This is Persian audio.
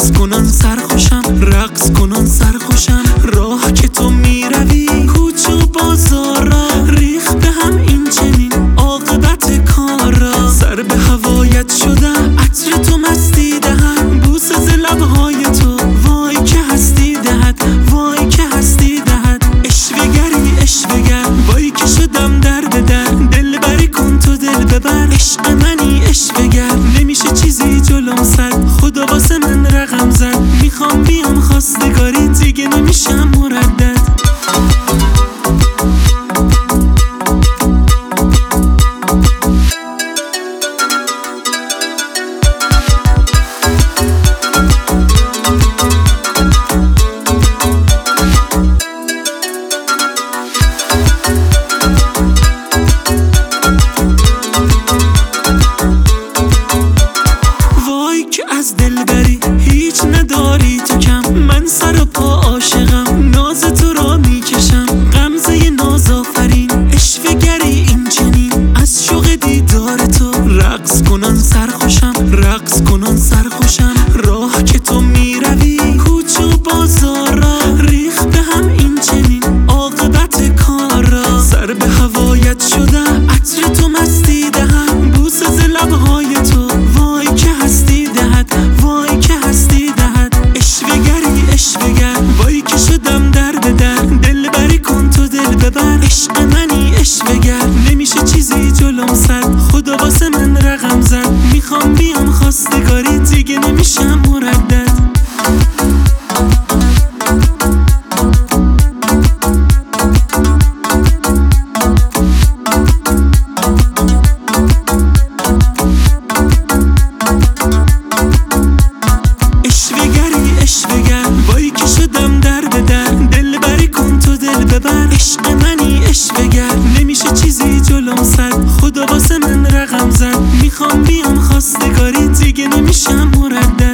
رقص کنن سرخوشم، رقص کنن سرخوشم. راه که تو میروی کوچه و بازارا، ریخته هم این چنین عاقبت کارا. سر به هوایت شدم، عطر تو مستی دهد، بوسه ز لبهای تو وای که هستی دهد، وای که هستی دهد. اشوهگری اشوهگر، وای که شدم درد در. دل بری کن تو دل ببر، عشق منی اشوهگر. نمیشه چیزی جلوم صد، خدا واسه من رقم زد. میخوام بیام خواستگاری، دیگه نمیشم مردد. از دل بری هیچ نداری تو کم، من سر و پا عاشقم، ناز تو را میکشم. غمزه ناز آفرین، اشوهگری این چنین، از شوق دیدار تو. رقص کنن سرخوشم، رقص کنن سرخوشم. راه که تو میروی کوچه و بازارا، ریخته هم این چنین عاقبت کارا. سر به هوایت شدم، عطر تو مستی دهم، بوسه ز لبهای تو وای که هستی دهد، وای که هستی دهد. اشوهگری اشوهگر، وای که شدم درد در. دل بری کن تو دل ببر، عشق منی اشوهگر. نمیشه چیزی جلوم صد، خدا واسه من رقم زد. میخوام بیام خواستگاری، دیگه نمیشم مردد. وای که شدم درد در. دل بری کن تو دل ببر، عشق منی اشوهگر. نمیشه چیزی جلوم صد، خدا واسه من رقم زد. میخوام بیام خواستگاری، دیگه نمیشم مردد.